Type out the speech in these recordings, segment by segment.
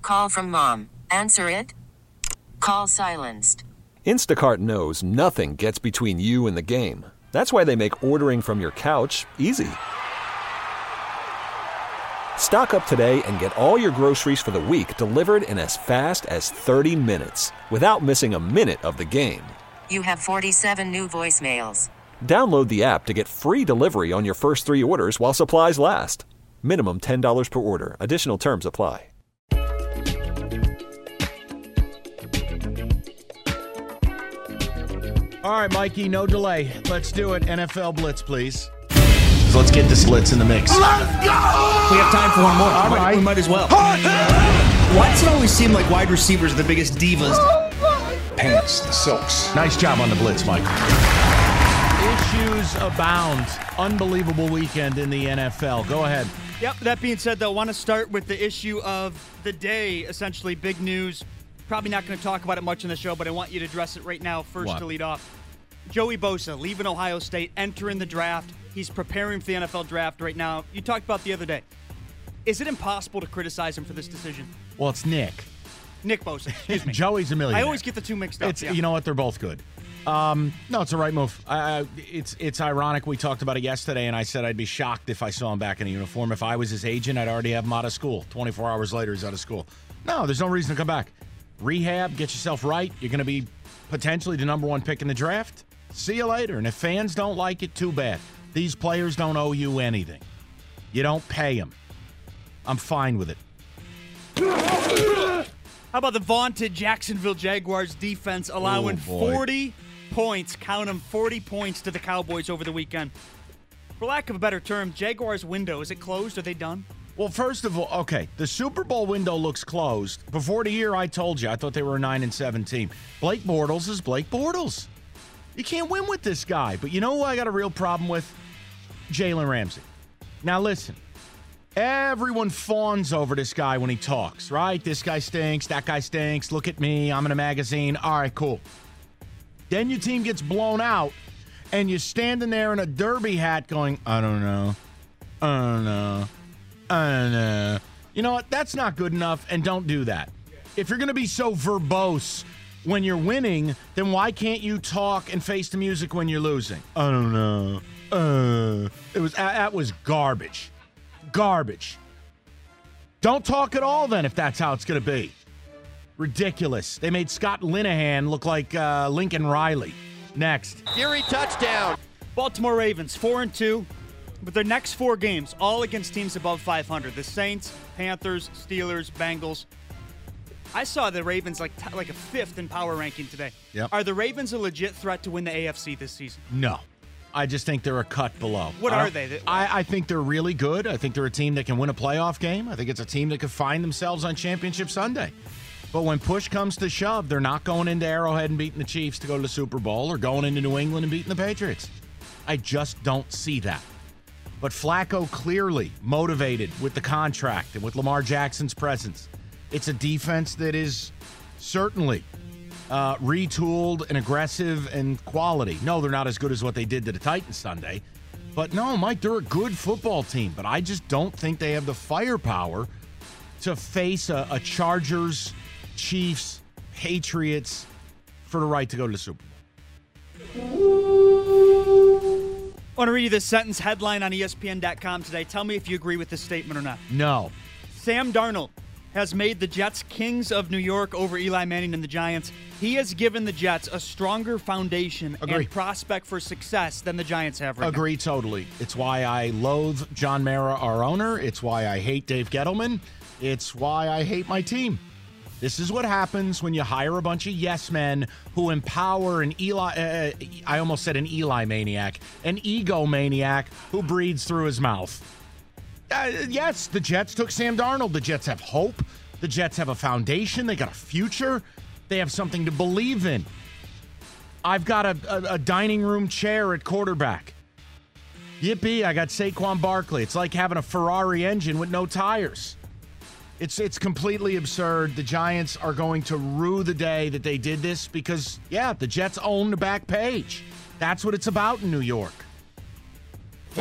Call from mom. Answer it. Call silenced. Instacart knows nothing gets between you and the game. That's why they make ordering from your couch easy. Stock up today and get all your groceries for the week delivered in as fast as 30 minutes without missing a minute of the game. You have 47 new voicemails. Download the app to get free delivery on your first 3 orders while supplies last. Minimum $10 per order. Additional terms apply. All right, Mikey, no delay. Let's do it. NFL Blitz, please. So let's get this Blitz in the mix. Let's go! We have time for one more. All right. We might as well. Why does it always seem like wide receivers are the biggest divas? Pants, the silks. Nice job on the Blitz, Mike. Issues abound. Unbelievable weekend in the NFL. Go ahead. Yep, that being said, though, I want to start with the issue of the day, essentially big news. Probably not going to talk about it much in the show, but I want you to address it right now first to lead off. Joey Bosa leaving Ohio State, entering the draft. He's preparing for the NFL draft right now. You talked about the other day. Is it impossible to criticize him for this decision? Well, it's Nick Bosa, excuse me. Joey's a millionaire. I always get the two mixed up. You know what? They're both good. No, it's the right move. It's ironic. We talked about it yesterday, and I said I'd be shocked if I saw him back in a uniform. If I was his agent, I'd already have him out of school. 24 hours later, he's out of school. No, there's no reason to come back. Rehab, get yourself right. You're going to be potentially the number 1 pick in the draft. See you later. And if fans don't like it, too bad. These players don't owe you anything. You don't pay them. I'm fine with it. How about the vaunted Jacksonville Jaguars defense allowing 40 points, count them, 40 points to the Cowboys over the weekend? For lack of a better term, Jaguars window, is it closed? Are they done? Well, first of all, okay, the Super Bowl window looks closed. Before the year, I told you, I thought they were a 9-7 team. Blake Bortles is Blake Bortles. You can't win with this guy. But you know who I got a real problem with? Jalen Ramsey. Now, listen. Everyone fawns over this guy when he talks, right? This guy stinks. That guy stinks. Look at me. I'm in a magazine. All right, cool. Then your team gets blown out, and you're standing there in a derby hat going, I don't know. You know what? That's not good enough, and don't do that. If you're going to be so verbose when you're winning, then why can't you talk and face the music when you're losing? I don't know. That was garbage. Garbage. Don't talk at all then if that's how it's going to be. Ridiculous. They made Scott Linehan look like Lincoln Riley. Next. Fury touchdown. Baltimore Ravens, 4-2. But their next 4 games, all against teams above 500. The Saints, Panthers, Steelers, Bengals. I saw the Ravens like a 5th in power ranking today. Yep. Are the Ravens a legit threat to win the AFC this season? No. I just think they're a cut below. What are they? I think they're really good. I think they're a team that can win a playoff game. I think it's a team that could find themselves on Championship Sunday. But when push comes to shove, they're not going into Arrowhead and beating the Chiefs to go to the Super Bowl or going into New England and beating the Patriots. I just don't see that. But Flacco clearly motivated with the contract and with Lamar Jackson's presence. It's a defense that is certainly retooled and aggressive and quality. No, they're not as good as what they did to the Titans Sunday. But no, Mike, they're a good football team. But I just don't think they have the firepower to face a Chargers, Chiefs, Patriots for the right to go to the Super Bowl. I want to read you this sentence headline on ESPN.com today. Tell me if you agree with this statement or not. No. Sam Darnold has made the Jets kings of New York over Eli Manning and the Giants. He has given the Jets a stronger foundation and prospect for success than the Giants have right now. Agree totally. It's why I loathe John Mara, our owner. It's why I hate Dave Gettleman. It's why I hate my team. This is what happens when you hire a bunch of yes men who empower an I almost said an Eli maniac, an ego maniac who breathes through his mouth. Yes, the Jets took Sam Darnold. The Jets have hope. The Jets have a foundation. They got a future. They have something to believe in. I've got a dining room chair at quarterback. Yippee, I got Saquon Barkley. It's like having a Ferrari engine with no tires. It's completely absurd. The Giants are going to rue the day that they did this because, yeah, the Jets own the back page. That's what it's about in New York.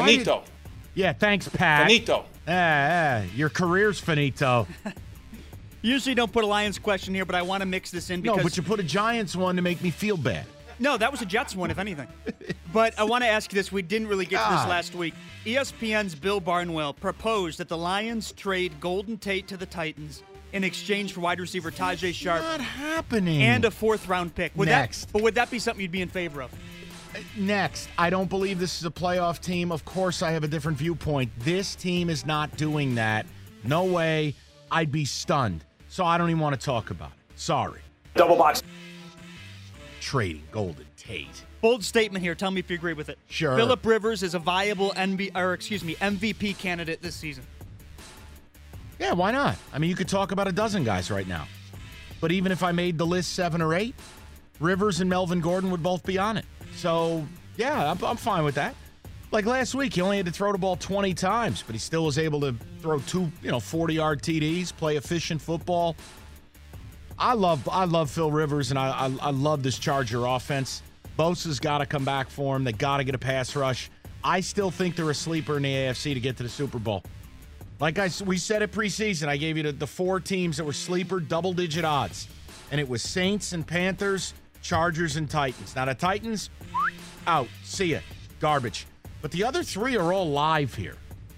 Finito. Yeah, thanks, Pat. Finito. Your career's finito. Usually don't put a Lions question here, but I want to mix this in because... No, but you put a Giants one to make me feel bad. No, that was a Jets one, if anything. But I want to ask you this. We didn't really get to this last week. ESPN's Bill Barnwell proposed that the Lions trade Golden Tate to the Titans in exchange for wide receiver Tajay Sharp. Not happening. And a fourth-round pick. Would that be something you'd be in favor of? Next. I don't believe this is a playoff team. Of course, I have a different viewpoint. This team is not doing that. No way. I'd be stunned. So I don't even want to talk about it. Sorry. Double box. Trading Golden Tate. Bold statement here. Tell me if you agree with it. Sure. Phillip Rivers is a viable MVP candidate this season. Yeah, why not? I mean, you could talk about a dozen guys right now. But even if I made the list 7 or 8, Rivers and Melvin Gordon would both be on it. So, yeah, I'm fine with that. Like last week, he only had to throw the ball 20 times, but he still was able to throw 2, 40-yard TDs, play efficient football. I love Phil Rivers, and I love this Charger offense. Bosa's got to come back for him. They got to get a pass rush. I still think they're a sleeper in the AFC to get to the Super Bowl. Like we said it preseason, I gave you the 4 teams that were sleeper double-digit odds, and it was Saints and Panthers, Chargers and Titans. Now the Titans, out. See ya. Garbage. But the other 3 are all live here.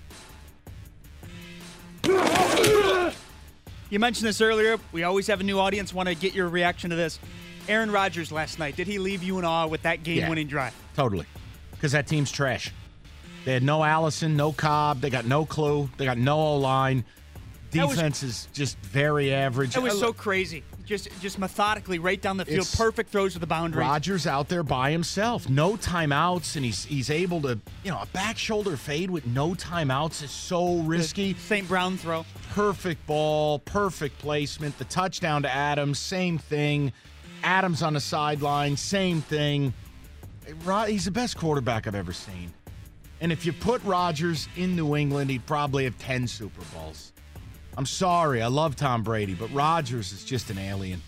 You mentioned this earlier. We always have a new audience. Want to get your reaction to this. Aaron Rodgers last night. Did he leave you in awe with that game-winning drive? Totally. Because that team's trash. They had no Allison, no Cobb. They got no clue. They got no O-line. Defense is just very average. It was so crazy. Just methodically right down the field. Perfect throws to the boundary. Rodgers out there by himself. No timeouts, and he's able to, a back shoulder fade with no timeouts is so risky. The St. Brown throw. Perfect ball, perfect placement. The touchdown to Adams, same thing. Adams on the sideline, same thing. He's the best quarterback I've ever seen. And if you put Rodgers in New England, he'd probably have 10 Super Bowls. I'm sorry, I love Tom Brady, but Rodgers is just an alien.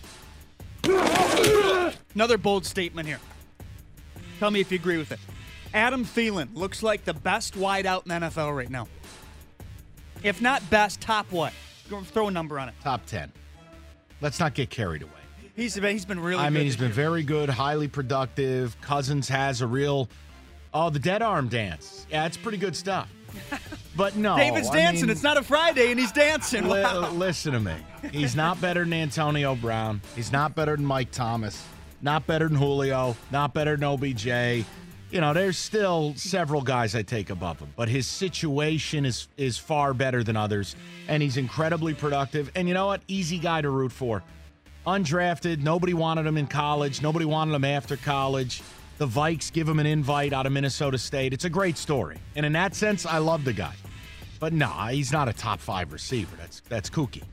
Another bold statement here. Tell me if you agree with it. Adam Thielen looks like the best wideout in the NFL right now. If not best, top what? Throw a number on it. Top 10. Let's not get carried away. He's been really good. I mean, he's been very good, highly productive. Cousins has a real... Oh, the dead arm dance. Yeah, it's pretty good stuff. But no. David's dancing. It's not a Friday, and he's dancing. Wow. Listen to me. He's not better than Antonio Brown. He's not better than Mike Thomas. Not better than Julio. Not better than OBJ. There's still several guys I take above him. But his situation is far better than others. And he's incredibly productive. And you know what? Easy guy to root for. Undrafted. Nobody wanted him in college. Nobody wanted him after college. The Vikes give him an invite out of Minnesota State. It's a great story. And in that sense, I love the guy. But no, he's not a top 5 receiver. That's kooky.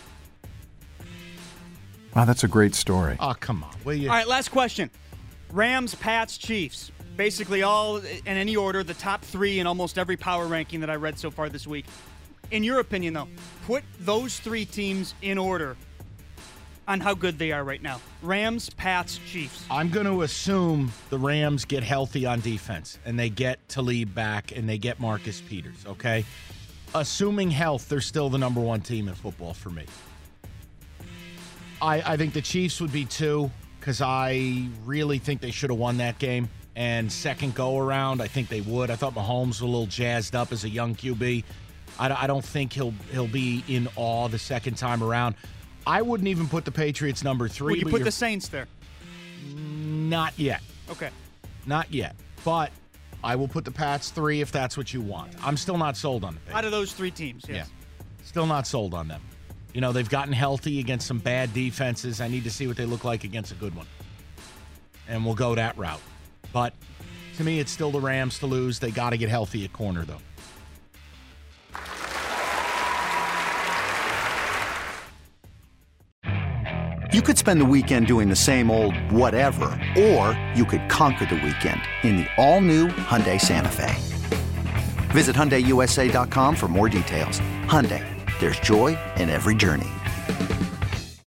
Wow, that's a great story. Oh, come on. Will you? All right, last question. Rams, Pats, Chiefs. Basically all, in any order, the top 3 in almost every power ranking that I read so far this week. In your opinion, though, put those 3 teams in order on how good they are right now. Rams, Pats, Chiefs. I'm going to assume the Rams get healthy on defense, and they get Talib back, and they get Marcus Peters, okay? Assuming health, they're still the number 1 team in football for me. I think the Chiefs would be 2, because I really think they should have won that game. And second go-around, I think they would. I thought Mahomes was a little jazzed up as a young QB. I don't think he'll be in awe the second time around. I wouldn't even put the Patriots number 3. Would you put the Saints there? Not yet. Okay. Not yet. But I will put the Pats 3 if that's what you want. I'm still not sold on the Patriots. Out of those 3 teams, yes. Yeah. Still not sold on them. They've gotten healthy against some bad defenses. I need to see what they look like against a good one. And we'll go that route. But to me, it's still the Rams to lose. They got to get healthy at corner, though. You could spend the weekend doing the same old whatever, or you could conquer the weekend in the all-new Hyundai Santa Fe. Visit HyundaiUSA.com for more details. Hyundai, there's joy in every journey.